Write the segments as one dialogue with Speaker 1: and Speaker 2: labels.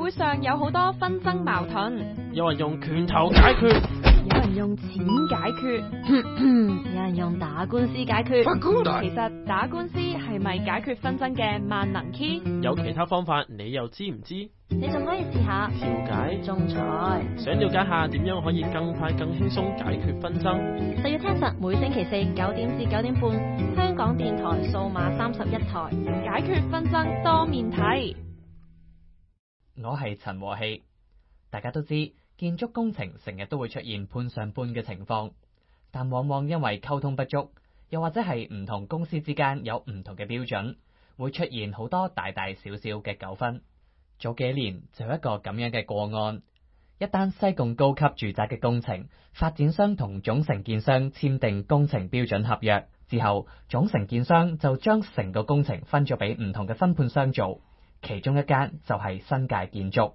Speaker 1: 會上有好多紛爭矛盾，
Speaker 2: 有人用拳頭解決，
Speaker 1: 有人用錢解決，有人用打官司解決。其實打官司係咪解決紛爭嘅萬能 key？
Speaker 2: 有其他方法，你又知唔知？
Speaker 1: 你仲可以試下
Speaker 2: 調解、
Speaker 1: 仲裁。
Speaker 2: 想了解下點樣可以更快更輕鬆解決紛爭，
Speaker 1: 就要聽實每星期四9點至9點半，香港電台數碼31台，解決紛爭多面睇。
Speaker 3: 我係陳和氣。大家都知建築工程成日都會出現判上判嘅情況，但往往因為溝通不足，又或者係唔同公司之間有唔同嘅標準，會出現好多大大小小嘅糾紛。早幾年就有一個咁樣嘅個案，一單西貢高級住宅嘅工程，發展商同總承建商簽訂工程標準合約之後，總承建商就將成個工程分咗俾唔同嘅分判商做，其中一間就係新界建築。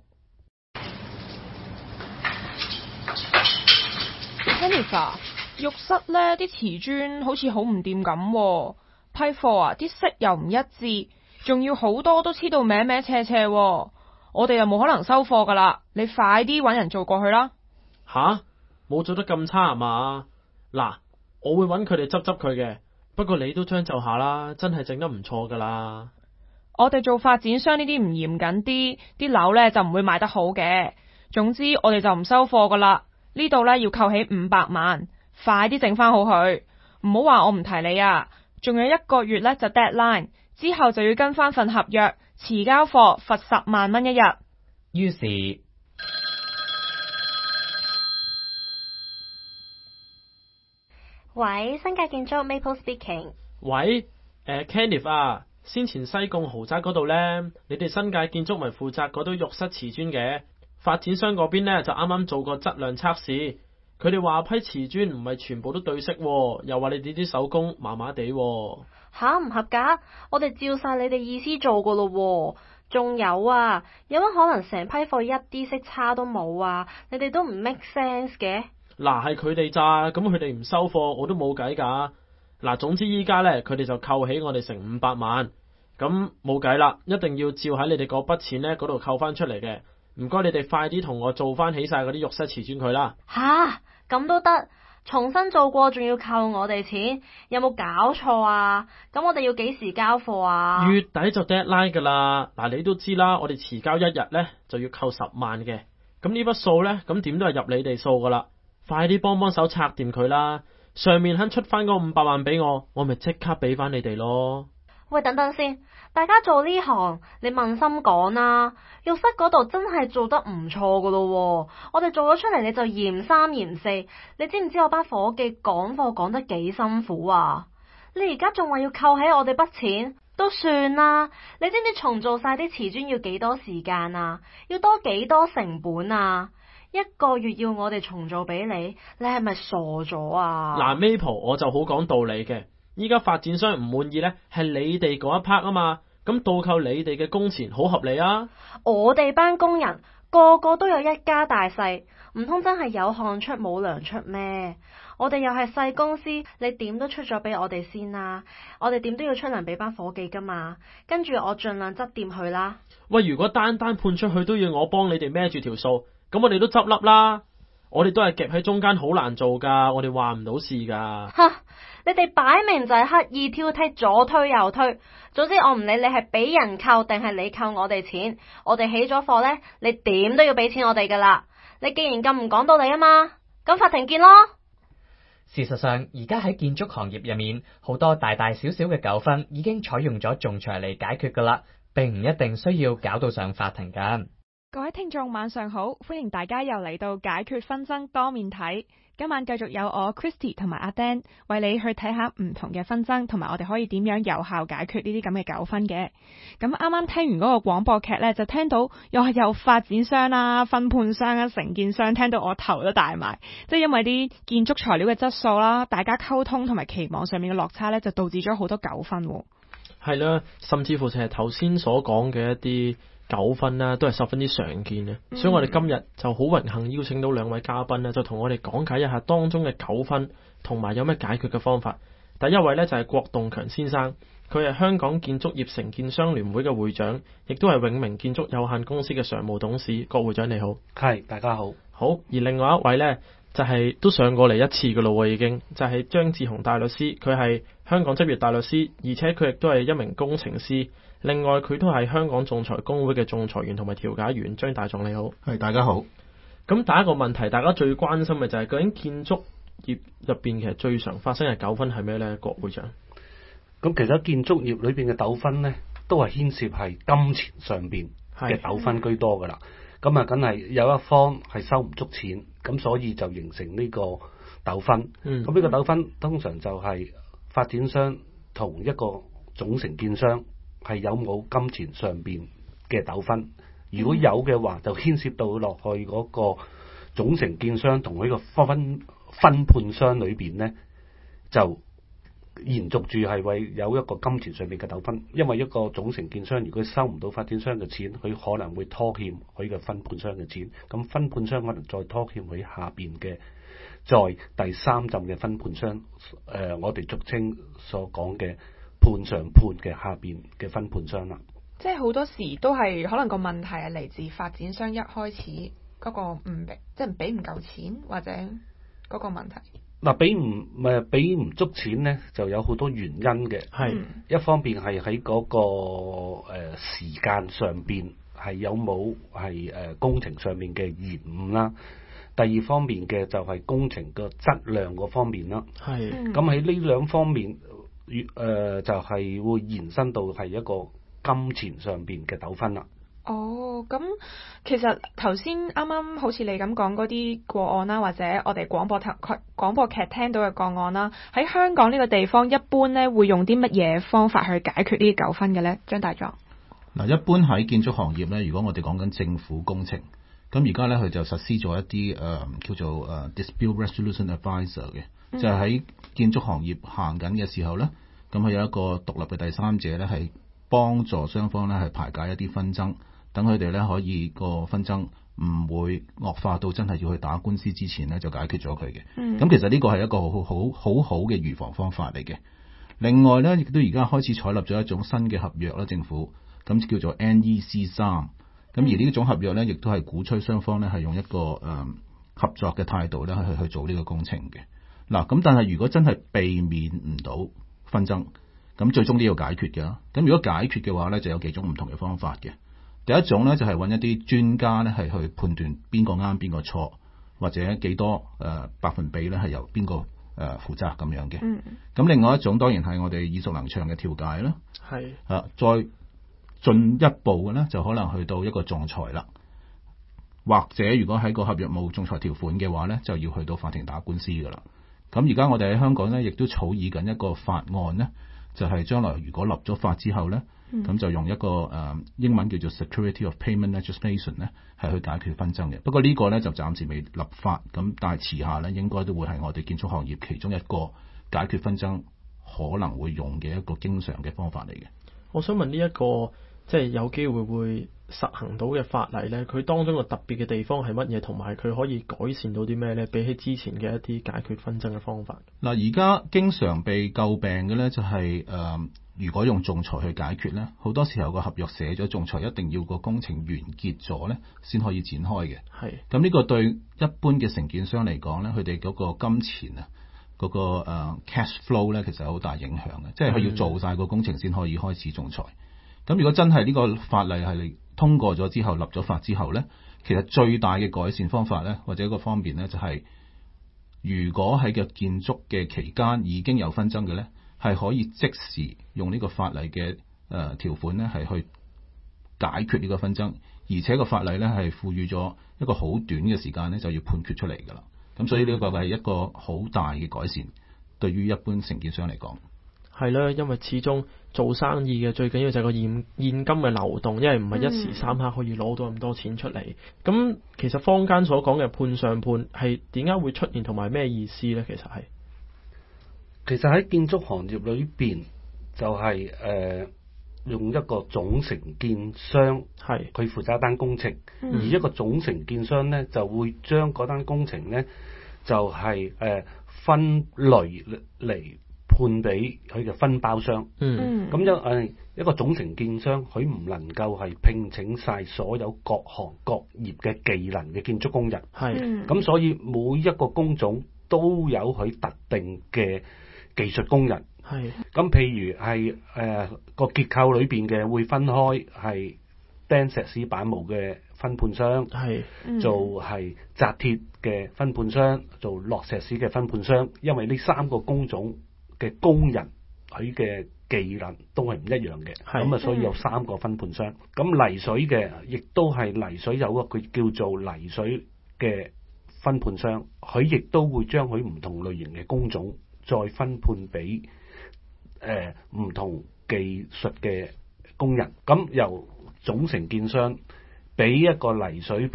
Speaker 4: Jennifer， 浴室呢啲瓷磚好似好唔掂咁，批貨啊啲色又唔一致，仲要好多都黐到歪歪斜斜，我哋又冇可能收貨噶啦，你快啲搵人做過去啦。
Speaker 2: 吓？冇做得咁差啊嘛？嗱，我會搵佢哋執佢嘅，不過你都將就下啦，真係整得唔錯噶啦。
Speaker 4: 我哋做發展商呢啲唔嚴謹啲，啲樓呢就唔會賣得好嘅。總之我哋就唔收貨噶啦，呢度呢要扣起500萬，快啲整翻好佢，唔好話我唔提你啊。仲有1個月呢就 deadline， 之後就要跟翻份合約，遲交貨罰10萬蚊一日。
Speaker 3: 於是，
Speaker 5: 喂，新界建築 Maple speaking。
Speaker 2: 喂，Kenneth 啊，先前西貢豪宅嗰度呢，你哋新界建築咪負責嗰堆浴室瓷磚嘅，發展商嗰邊呢就啱啱做過質量測試，佢哋話批瓷磚唔係全部都對色，又話你哋啲手工麻麻地。
Speaker 5: 吓，唔合格？我哋照晒你哋意思做噶咯。仲有啊，有乜可能成批貨一啲色差都冇啊？你哋都唔 make sense 嘅。
Speaker 2: 嗱，係佢哋咋，咁佢哋唔收貨，我都冇計噶。嗱，總之依家呢，佢哋就扣起我哋成500萬，咁冇計啦，一定要照喺你哋嗰筆錢呢嗰度扣翻出嚟嘅。唔該，你哋快啲同我做翻起晒嗰啲浴室瓷磚佢啦。
Speaker 5: 吓，咁都得？重新做過仲要扣我哋錢，有冇搞錯啊？咁我哋要幾時交貨啊？
Speaker 2: 月底就 deadline 噶啦。嗱，你都知啦，我哋遲交1日呢，就要扣10萬嘅。咁呢筆數呢，咁點都係入你哋數噶啦。快啲幫手拆掂佢啦！上面肯出翻嗰500萬俾我咪即刻俾翻你哋咯。
Speaker 5: 喂，等等先，大家做呢行，你問心講啦，浴室嗰度真係做得唔錯噶咯。我哋做咗出嚟你就嫌3嫌4，你知唔知我班伙計趕貨趕得幾辛苦啊？你而家仲話要扣起我哋筆錢，都算啦。你知唔知重做晒啲瓷磚要幾多時間啊？要多幾多成本啊？1個月要我哋重做俾你，你係咪傻咗啊？
Speaker 2: 嗱，Maple 我就好講道理嘅，依家發展商唔滿意呢，係你哋嗰一 part 啊嘛，咁倒扣你哋嘅工錢好合理啊。
Speaker 5: 我哋班工人個個都有一家大細，唔通真係有汗出冇糧出咩？我哋又係細公司，你點都出咗俾我哋先啦，我哋點都要出糧俾班伙計噶嘛，跟住我盡量執掂佢啦。
Speaker 2: 喂，如果單判出去都要我幫你哋孭住條數，咁我哋都執笠啦。我哋都係夾喺中間，好難做噶，我哋話唔到事噶。
Speaker 5: 你哋擺明就係刻意挑剔，左推右推。總之我唔理你係俾人扣定係你扣我哋錢，我哋起咗貨呢，你點都要俾錢我哋噶啦。你既然咁唔講道理啊嘛，咁法庭見咯。
Speaker 3: 事實上，而家喺建築行業入面，好多大大小小嘅糾紛已經採用咗仲裁嚟解決噶啦，並唔一定需要搞到上法庭噶。
Speaker 1: 各位聽眾晚上好，歡迎大家又嚟到解決紛爭多面睇。今晚繼續有我 Christy 同埋阿 Dan 為你去睇下唔同嘅紛爭，同埋我哋可以點樣有效解決呢啲咁嘅糾紛嘅。咁啱啱聽完嗰個廣播劇呢，就聽到又係有發展商啦、分判商啊、承建商，聽到我頭都大埋。即係因為啲建築材料嘅質素啦，大家溝通同埋期望上面嘅落差呢，就導致咗好多糾紛。
Speaker 2: 係啦，甚至乎就係頭先所講嘅一啲糾紛啦，都係十分之常見嘅。所以我哋今日就好榮幸邀請到2位嘉賓咧，就同我哋講解一下當中嘅糾紛同埋有咩解決嘅方法。第一位呢，就係郭棟強先生， 佢係香港建築業承建商聯會嘅會長，亦都係永明建築有限公司嘅常務董事。郭會長你好。
Speaker 6: 係，大家好。
Speaker 2: 好，而另外一位呢，就係都上過嚟一次㗎咯喎，已經就係張志雄大律師，佢係香港執業大律師，而且佢亦都係一名工程師。另外佢都係香港仲裁工會嘅仲裁員同埋調解員。張大狀你好。
Speaker 7: 係，大家好。
Speaker 2: 咁第一個問題，大家最關心嘅就係究竟建築業入邊其實最常發生嘅糾紛係咩呢？郭會長。
Speaker 6: 咁其實建築業裏邊嘅糾紛呢，都係牽涉係金錢上邊嘅糾紛居多噶啦。咁啊，梗係有一方係收唔足錢，咁所以就形成呢個糾紛。咁呢個糾紛通常就係發展商同一個總承建商係有冇金錢上邊嘅糾紛。如果有嘅話，就牽涉到落去嗰個總承建商同佢個分判商裏邊呢，就延續住係為有一個金錢上面嘅糾紛，因為一個總承建商如果收唔到發展商嘅錢，佢可能會拖欠佢嘅分判商嘅錢，咁分判商可能再拖欠佢下邊嘅再第三陣嘅分判商，我哋俗稱所講嘅判上判嘅下邊嘅分判商啦。
Speaker 4: 即係好多時都係可能個問題係嚟自發展商一開始嗰個即係俾唔夠錢或者嗰個問題。
Speaker 6: 嗱，俾唔足錢呢，就有好多原因嘅。
Speaker 2: 係
Speaker 6: 一方面係喺嗰個時間上邊係有冇係工程上面嘅延誤啦。第二方面嘅就係工程嘅質量嗰方面啦。
Speaker 2: 係
Speaker 6: 咁喺呢兩方面，就係會延伸到係一個金錢上邊嘅糾紛啦。
Speaker 4: 哦，咁其實頭先啱啱好似你咁講嗰啲個案啦，或者我哋廣播劇聽到嘅個案啦，喺香港呢個地方一般咧會用啲乜嘢方法去解決呢啲糾紛嘅咧？張大狀。
Speaker 7: 嗱，一般喺建築行業咧，如果我哋講緊政府工程，咁而家咧佢就實施咗一啲叫做dispute resolution advisor 嘅，就係喺建築行業行緊嘅時候咧，咁佢有一個獨立嘅第三者咧，係幫助雙方咧係排解一啲紛爭。等佢哋咧可以個紛爭唔會惡化到真係要去打官司之前咧就解決咗佢嘅。咁其實呢個係一個好嘅預防方法嚟嘅。另外咧亦都而家開始採納咗一種新嘅合約啦，政府咁叫做 NEC 3。咁而呢種合約咧亦都係鼓吹雙方咧係用一個合作嘅態度咧去做呢個工程嘅。嗱，咁但係如果真係避免唔到紛爭，咁最終都要解決嘅。咁如果解決嘅話咧，就有幾種唔同嘅方法嘅。第一種咧就係揾一啲專家咧係去判斷邊個啱邊個錯，或者幾多百分比咧係由邊個負責咁樣嘅。咁另外一種當然係我哋耳熟能詳嘅調解啦。
Speaker 2: 係
Speaker 7: 再進一步嘅咧就可能去到一個仲裁啦，或者如果喺個合約冇仲裁條款嘅話咧，就要去到法庭打官司噶啦。咁而家我哋喺香港咧亦都草擬緊一個法案咧，就係將來如果立咗法之後咧。咁就用一個英文叫做 Security of Payment Legislation 咧，係去解決紛爭嘅。不過呢個咧就暫時未立法，咁但係遲下咧應該都會係我哋建築行業其中一個解決紛爭可能會用嘅一個經常嘅方法嚟嘅。
Speaker 2: 我想問呢一個即係有機會實行到嘅法例咧，佢當中個特別嘅地方係乜嘢？同埋佢可以改善到啲咩咧？比起之前嘅一啲解決紛爭嘅方法。
Speaker 7: 嗱，而家經常被詬病嘅咧就係如果用仲裁去解決咧，好多時候個合約寫咗仲裁一定要個工程完結咗咧，先可以展開嘅。
Speaker 2: 係。咁
Speaker 7: 呢個對一般嘅承建商嚟講咧，佢哋嗰個金錢啊，嗰個cash flow 咧，其實係好大影響嘅，即係佢要做晒個工程先可以開始仲裁。咁如果真係呢個法例係通過咗之後，立咗法之後咧，其實最大嘅改善方法咧，或者一個方面咧，就係如果喺個建築嘅期間已經有紛爭嘅咧，係可以即時用呢個法例嘅條款咧，係去解決呢個紛爭，而且個法例咧係賦予咗一個好短嘅時間咧，就要判決出嚟㗎啦。咁所以呢個係一個好大嘅改善，對於一般承建商嚟講。
Speaker 2: 係啦，因為始終做生意嘅最緊要就係個現金嘅流動，因為唔係一時三刻可以攞到咁多錢出嚟。咁其實坊間所講嘅判上判係點解會出現，同埋咩意思咧？
Speaker 6: 其實喺建築行業裏邊，就係用一個總承建商係佢負責一單工程，而一個總承建商咧就會將嗰單工程咧就係分類嚟判俾佢嘅分包商。
Speaker 2: 嗯
Speaker 6: 咁一個總承建商，佢唔能夠係聘請晒所有各行各業嘅技能嘅建築工人。
Speaker 2: 係
Speaker 6: 咁所以每一個工種都有佢特定嘅技術工人。
Speaker 2: 係
Speaker 6: 咁譬如係個結構裏邊嘅會分開係釘石屎板模嘅分判商，
Speaker 2: 係
Speaker 6: 做係紮鐵嘅分判商，做落石屎嘅分判商。因為呢三個工種嘅工人佢嘅技能都係唔一樣嘅，咁啊所以有三個分判商。咁泥水嘅亦都係泥水有一個叫做泥水嘅分判商，佢亦都會將佢唔同類型嘅工種再分判俾唔同技術嘅工人。咁由總承建商俾一個泥水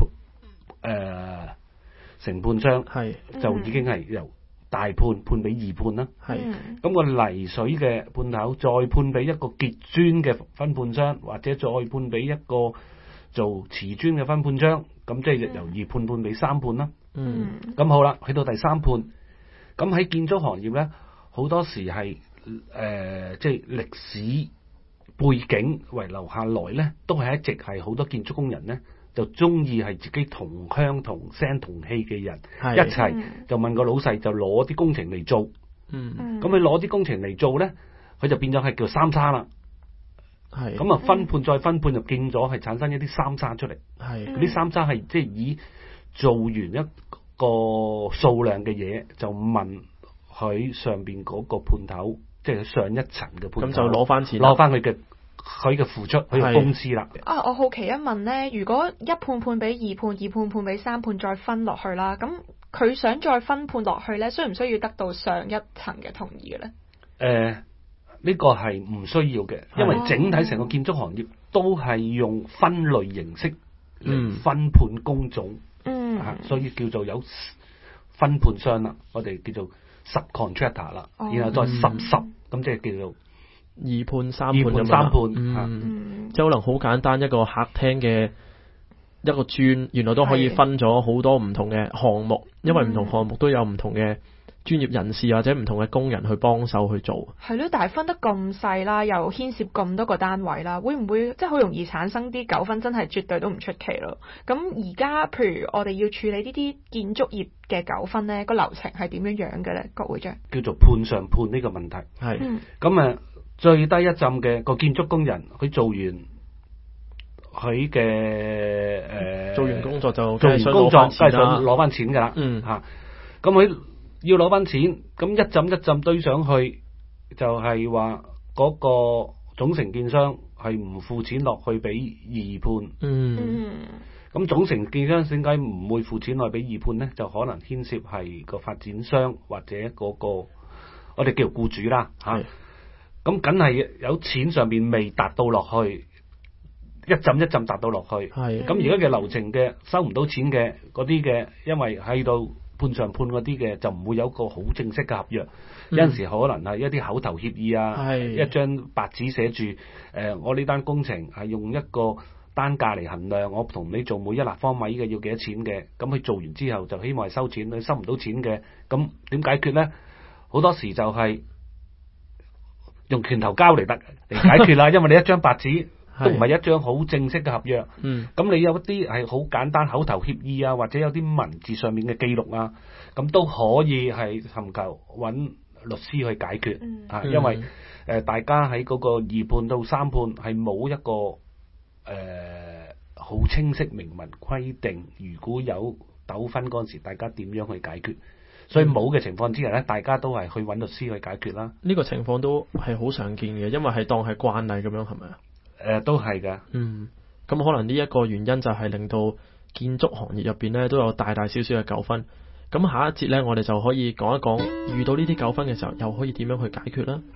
Speaker 6: 承判商，就已經係由大判判俾二判啦。咁個泥水嘅判頭再判俾一個結磚嘅分判商，或者再判俾一個做瓷磚嘅分判商，咁即係由二判判俾三判啦。咁好啦，去到第三判，咁喺建築行業咧，好多時係即係歷史背景遺留下來咧，都係一直係好多建築工人咧，就中意係自己同鄉同聲同氣嘅人一齊，就問個老細就攞啲工程嚟做。咁佢攞啲工程嚟做咧，佢就變咗係叫三沙啦。咁啊分判再分判就變咗係產生一啲三沙出嚟。嗰啲三沙係即係以做完一個數量嘅嘢，就問佢上邊嗰個判頭，即係上一層嘅判頭，
Speaker 2: 咁就攞翻錢，
Speaker 6: 攞翻佢嘅付出，佢嘅公司啦。
Speaker 4: 我好奇一問咧，如果一判判俾二判，二判判俾三判，再分落去啦，咁佢想再分判落去咧，需唔需要得到上一層嘅同意嘅咧？
Speaker 6: 呢個係唔需要嘅，因為整體成個建築行業都係用分類形式嚟分判工種。所以叫做有分判商啦，我哋叫做 subcontractor 啦，然後再咁即係叫做
Speaker 2: 二判三判咁樣。即係可能好簡單，一個客廳嘅一個磚，原來都可以分咗好多唔同嘅項目，因為唔同項目都有唔同嘅專業人士或者唔同嘅工人去幫手去做。
Speaker 4: 係咯，但係分得咁細啦，又牽涉咁多個單位啦，會唔會即係好容易產生啲糾紛？真係絕對都唔出奇咯。咁而家譬如我哋要處理呢啲建築業嘅糾紛呢，個流程係點樣樣嘅咧？郭會長
Speaker 6: 叫做判上判呢個問題。咁最低一陣嘅個建築工人，佢做完佢嘅
Speaker 2: 做完工作就
Speaker 6: 做完工作梗係想攞翻錢㗎啦。咁佢要攞翻錢，咁一陣堆上去，就係話嗰個總承建商係唔付錢落去俾二判。咁總承建商點解唔會付錢落去俾二判呢？就可能牽涉係個發展商或者嗰個我哋叫做僱主啦。咁梗係有錢上面未達到落去，一陣達到落去。咁而家嘅流程嘅收唔到錢嘅嗰啲嘅，因為喺度判上判嗰啲嘅就唔會有個好正式嘅合約。有陣時可能係一啲口頭協議啊，一張白紙寫住我呢單工程係用一個單價嚟衡量，我同你做每一立方米嘅要幾多錢嘅。咁佢做完之後就希望係收錢，佢收唔到錢嘅，咁點解決呢？好多時就係用拳頭交嚟解決啦。因為你一張白紙都唔係一張好正式嘅合約。咁你有一啲係好簡單口頭協議啊，或者有啲文字上面嘅記錄啊，咁都可以係尋求揾律師去解決。因為大家喺嗰個二判到三判係冇一個好清晰明文規定，如果有糾紛嗰陣時，大家點樣去解決？所以冇嘅情況之下咧，大家都係去揾律師去解決啦。
Speaker 2: 呢個情況都係好常見嘅，因為係當係慣例咁樣，係咪啊？
Speaker 6: 都係㗎。
Speaker 2: 咁可能呢一個原因就係令到建築行業入邊咧都有大大小小嘅糾紛。咁下一節咧，我哋就可以講一講遇到呢啲糾紛嘅時候，又可以點樣去解決啦。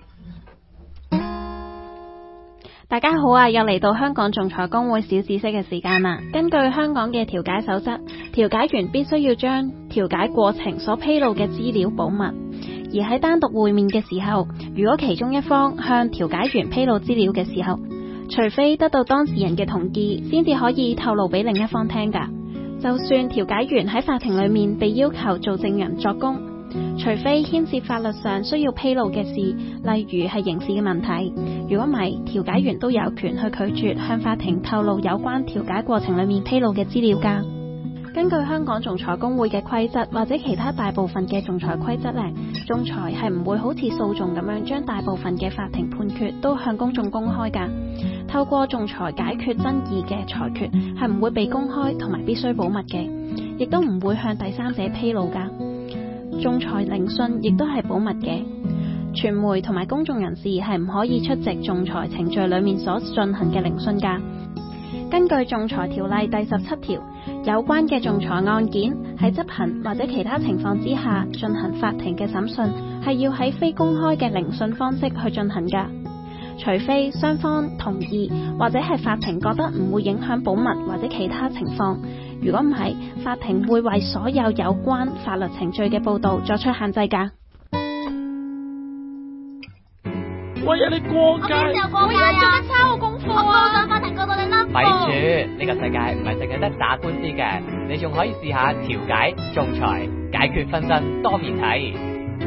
Speaker 8: 大家好啊，又嚟到香港仲裁公會小知識嘅時間啦。根據香港嘅調解守則，調解員必須要將調解過程所披露嘅資料保密。而喺單獨會面嘅時候，如果其中一方向調解員披露資料嘅時候，除非得到當事人嘅同意，先至可以透露俾另一方聽㗎。就算調解員喺法庭裏面被要求做證人作供， 除非牽涉法律上需要披露嘅事，例如係刑事嘅問題。如果唔係，調解員都有權去拒絕向法庭透露有關調解過程裡面披露嘅資料㗎。根據香港仲裁公會嘅規則或者其他大部分嘅仲裁規則呢，仲裁係唔會好似訴訟咁樣將大部分嘅法庭判決都向公眾公開㗎。透過仲裁解決爭議嘅裁決係唔會被公開同埋必須保密嘅，亦都唔會向第三者披露㗎。仲裁聆訊亦都係保密嘅，傳媒同埋公眾人士係唔可以出席仲裁程序裡面所進行嘅聆訊㗎。根據仲裁條例第17條，有關嘅仲裁案件喺執行或者其他情況之下進行法庭嘅審訊，係要喺非公開嘅聆訊方式去進行㗎。除非雙方同意，或者係法庭覺得唔會影響保密或者其他情況。如果唔係，法庭會為所有有關法律程序嘅報導作出限制㗎。
Speaker 2: 喂呀，你過界！
Speaker 5: 我而家做緊抄我功課啊！我告上法庭告到你甩。
Speaker 3: 咪住，呢個世界唔係淨係得打官司嘅，你仲可以試下調解、仲裁、解決紛爭多面睇。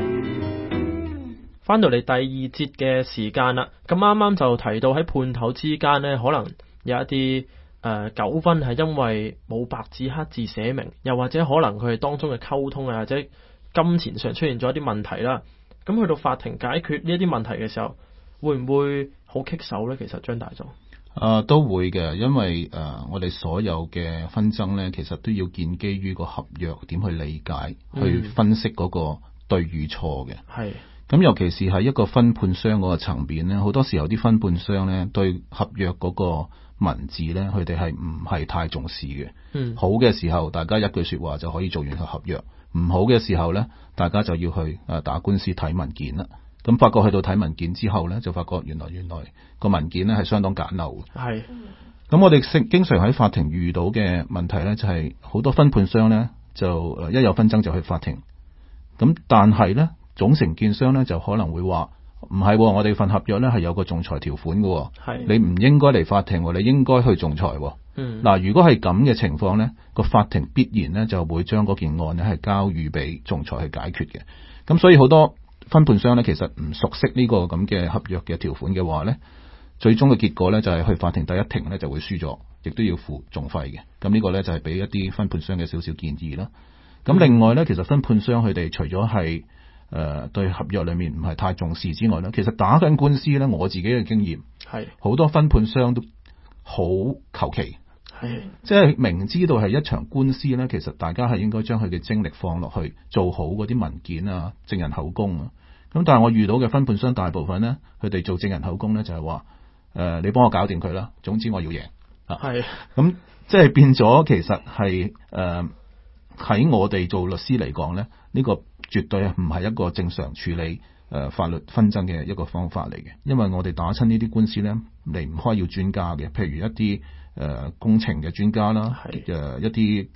Speaker 2: 翻到嚟第二節嘅時間啦，咁啱啱就提到喺判頭之間呢，可能有一啲糾紛係因為冇白紙黑字寫明，又或者可能佢哋當中嘅溝通啊，或者金錢上出現咗一啲問題啦。咁去到法庭解決呢一啲問題嘅時候，會唔會好棘手呢？其實張大總
Speaker 7: 都會嘅，因為我哋所有嘅紛爭呢，其實都要建基於個合約點去理解，去分析嗰個對與錯嘅。係。咁尤其是喺一個分判商嗰個層面呢，好多時候啲分判商呢對合約嗰個文字呢，佢哋係唔係太重視嘅。好嘅時候，大家一句說話就可以做完個合約；唔好嘅時候呢，大家就要去打官司睇文件啦。咁發覺去到睇文件之後呢，就發覺原來個文件呢係相當簡陋嘅。係。咁我哋經常喺法庭遇到嘅問題呢，就係好多分判商呢，就一有紛爭就去法庭。咁但係呢，總承建商呢就可能會話唔係，我哋份合約呢係有個仲裁條款嘅。係。你唔應該嚟法庭，你應該去仲裁。嗱，如果係咁嘅情況呢，個法庭必然呢就會將嗰件案呢係交予俾仲裁去解決嘅。咁所以好多分判商呢，其實唔熟悉呢個咁嘅合約嘅條款嘅話呢，最終嘅結果呢，就係去法庭第一庭呢就會輸咗，亦都要付訟費嘅。咁呢個呢，就係俾一啲分判商嘅少少建議啦。咁另外呢，其實分判商佢哋除咗係對合約裏面唔係太重視之外呢，其實打緊官司呢，我自己嘅經驗係好多分判商都好求其。即係明知道係一場官司呢，其實大家係應該將佢嘅精力放落去做好嗰啲文件啊、證人口供啊。咁但係我遇到嘅分判商大部分呢，佢哋做證人口供呢，就係話你幫我搞掂佢啦，總之我要贏啊。係咁即係變咗，其實係喺我哋做律師嚟講呢，呢個絕對唔係一個正常處理法律紛爭嘅一個方法嚟嘅。因為我哋打親呢啲官司呢，離唔開要專家嘅，譬如一啲工程嘅專家啦，一啲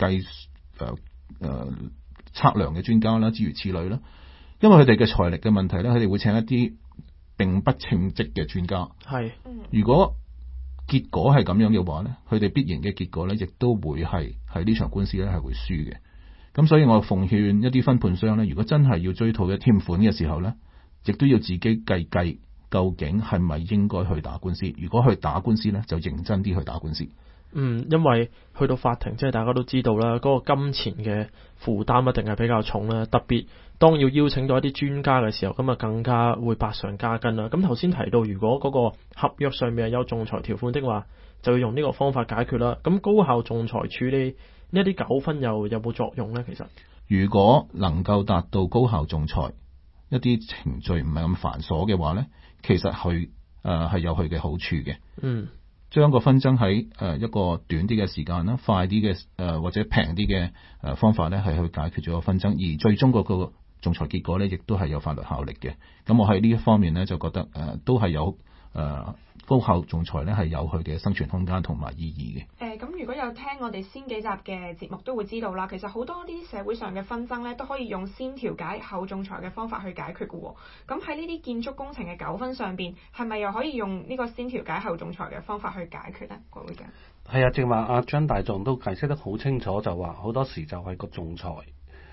Speaker 7: 測量嘅專家啦，諸如此類啦。因為佢哋嘅財力嘅問題咧，佢哋會請一啲並不稱職嘅專家。係，如果結果係咁樣嘅話咧，佢哋必然嘅結果咧，亦都會係喺呢場官司咧係會輸嘅。咁所以我奉勸一啲分判商咧，如果真係要追討一添款嘅時候咧，亦都要自己計究竟係咪應該去打官司？如果去打官司咧，就認真啲去打官司。
Speaker 2: 因為去到法庭，即係大家都知道啦，嗰個金錢嘅負擔一定係比較重啦。特別當要邀請到一啲專家嘅時候，咁啊更加會百上加斤啦。咁頭先提到，如果嗰個合約上面係有仲裁條款的話，就要用呢個方法解決啦。咁高效仲裁處理呢一啲糾紛又有冇作用呢？其實
Speaker 7: 如果能夠達到高效仲裁，一啲程序唔係咁繁瑣嘅話呢，其實佢係有佢嘅好處嘅。將個紛爭喺一個短啲嘅時間啦，快啲嘅或者平啲嘅方法咧，係去解決咗個紛爭，而最終嗰個仲裁結果咧，亦都係有法律效力嘅。咁我喺呢一方面咧，就覺得都係有高效仲裁咧係有佢嘅生存空間同埋意義嘅。
Speaker 1: 咁如果有聽我哋先幾集嘅節目都會知道啦，其實好多啲社會上嘅紛爭咧都可以用先調解後仲裁嘅方法去解決嘅喎。咁喺呢啲建築工程嘅糾紛上邊，係咪又可以用呢個先調解後仲裁嘅方法去解決呢？各位嘅係
Speaker 6: 啊，正話阿張大狀都解釋得好清楚，就話好多時就係個仲裁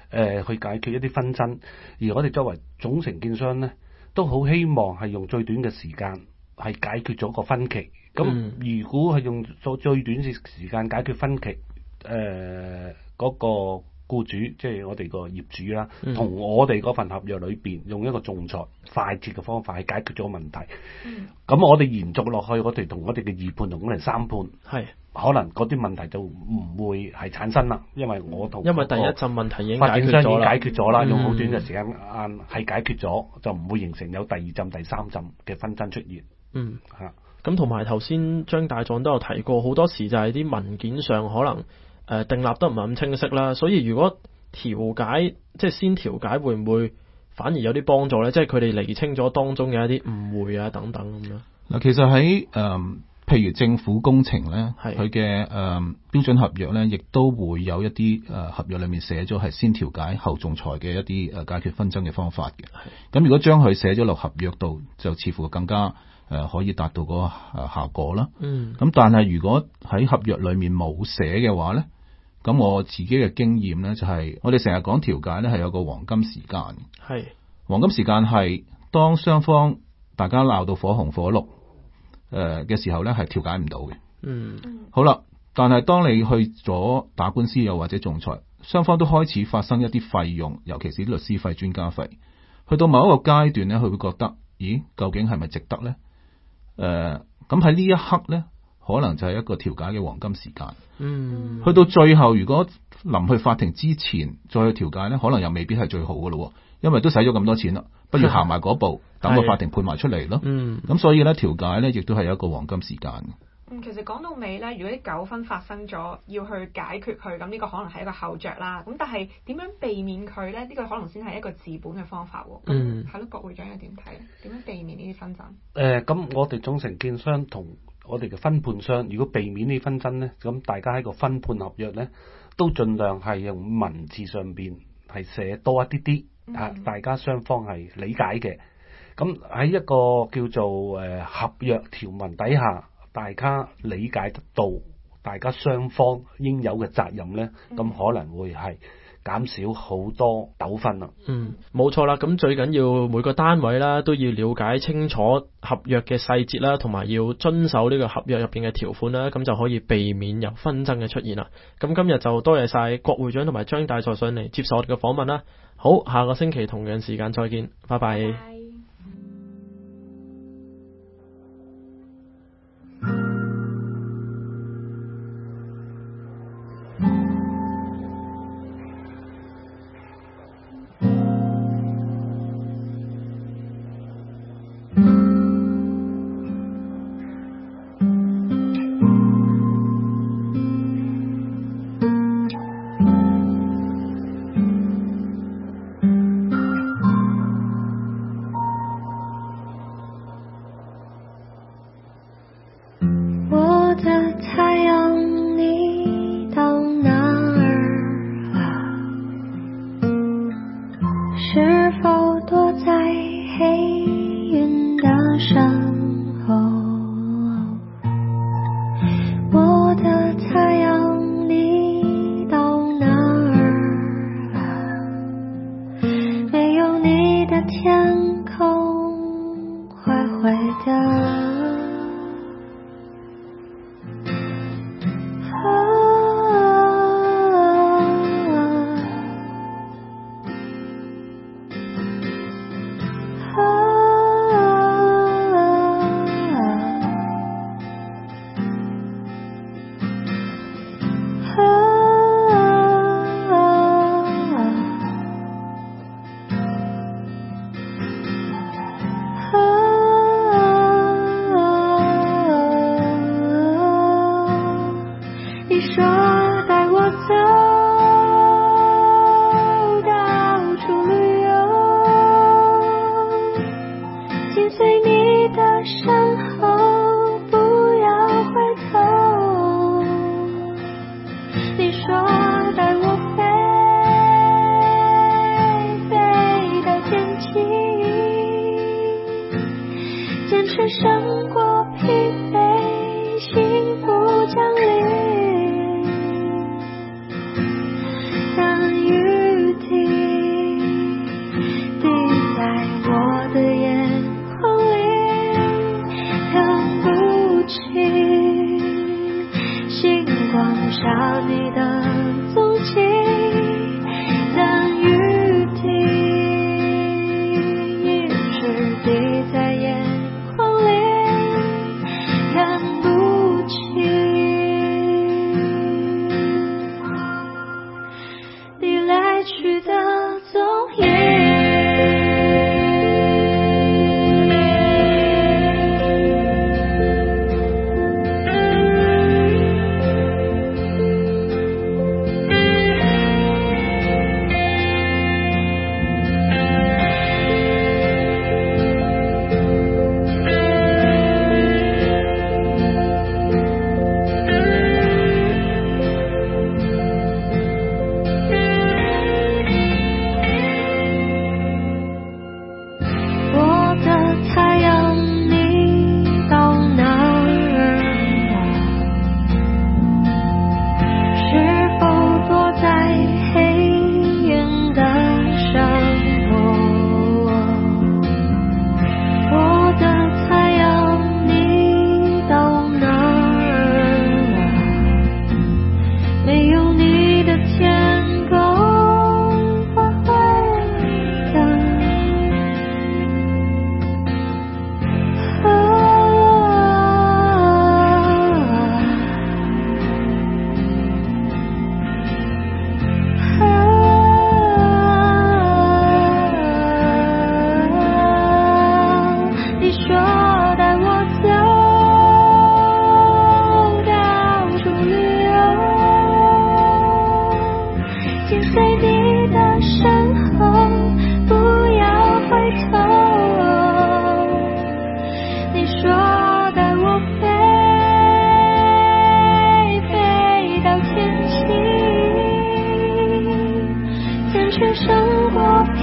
Speaker 6: 去解決一啲紛爭。而我哋作為總承建商呢，都好希望係用最短嘅時間係解決咗個分歧。咁如果係用最短嘅時間解決分歧，嗰個僱主即係我哋個業主啦，同我哋嗰份合約裏邊用一個仲裁快捷嘅方法去解決咗個問題。咁我哋延續落去，我哋同我哋嘅二判同我哋三判，可能嗰啲問題就唔會係產生啦，因為我同
Speaker 2: 因為第一陣問題已經
Speaker 6: 解決咗啦，用好短嘅時間係解決咗，就唔會形成有第二陣、第三陣嘅紛爭出現。
Speaker 2: 咁同埋頭先張大狀都有提過，好多時就係啲文件上可能訂立得唔係咁清晰啦，所以如果調解即係先調解，會唔會反而有啲幫助呢？即係佢哋釐清咗當中嘅一啲誤會啊等等咁樣。
Speaker 7: 嗱，其實喺譬如政府工程咧，佢嘅標準合約咧，亦都會有一啲合約裏面寫咗係先調解後仲裁嘅一啲解決紛爭嘅方法嘅。咁如果將佢寫咗落合約度，就似乎更加可以達到嗰個效果啦。咁但係如果喺合約裏面冇寫嘅話咧，咁我自己嘅經驗咧就係，我哋成日講調解咧係有個黃金時間。黃金時間係當雙方大家鬧到火紅火綠嘅時候咧，係調解唔到嘅。好啦，但係當你去咗打官司又或者仲裁，雙方都開始發生一啲費用，尤其是啲律師費、專家費，去到某一個階段咧，佢會覺得，咦，究竟係咪值得咧？咁喺呢一刻咧，可能就係一個調解嘅黃金時間。去到最後，如果臨去法庭之前再去調解咧，可能又未必係最好噶咯，因為都使咗咁多錢啦，不如行埋嗰步，等個法庭判埋出嚟咯。咁所以咧，調解咧亦都係一個黃金時間。
Speaker 4: 其實講到尾咧，如果啲糾紛發生咗，要去解決佢，咁呢個可能係一個後着啦。咁但係點樣避免佢咧？呢個可能先係一個治本嘅方法喎。係咯，郭會長又點睇咧？點樣避免呢啲紛爭？
Speaker 6: 咁我哋總承建商同我哋嘅分判商，如果避免呢啲紛爭咧，咁大家喺個分判合約咧，都盡量係用文字上邊係寫多一啲啲，大家雙方係理解嘅。咁喺一個叫做合約條文底下，大家理解得到大家雙方應有嘅責任咧，咁可能會係減少好多糾紛啦。
Speaker 2: 冇錯啦。咁最緊要每個單位啦都要了解清楚合約嘅細節啦，同埋要遵守呢個合約入邊嘅條款啦，咁就可以避免有紛爭嘅出現啦。咁今日就多謝晒郭會長同埋張大裁上嚟接受我哋嘅訪問啦。好，下個星期同樣時間再見，拜拜。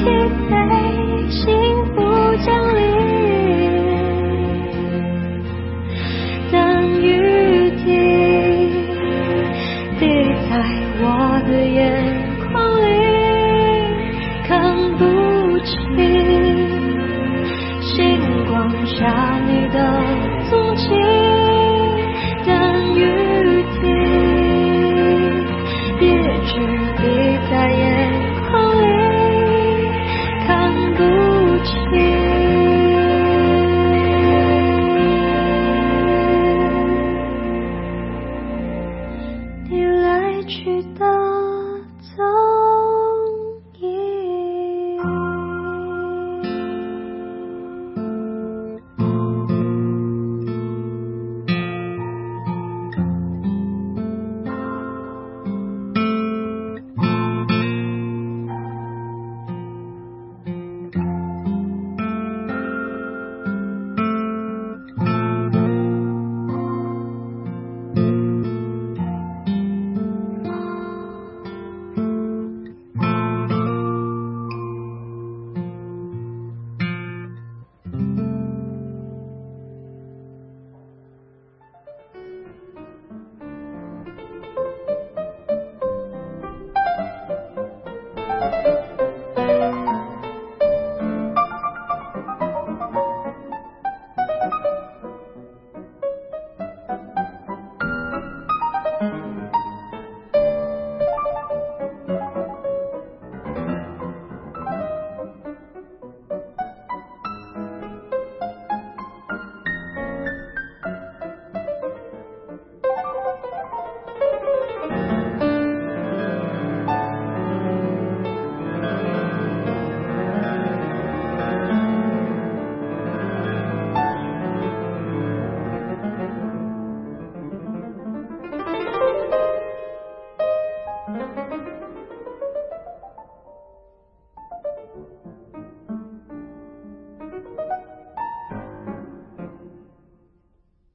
Speaker 9: 备幸福降临，当雨滴滴在我的眼眶里，看不清星光下你的踪迹，当雨滴一直滴在眼眶里，看不清。你来去的走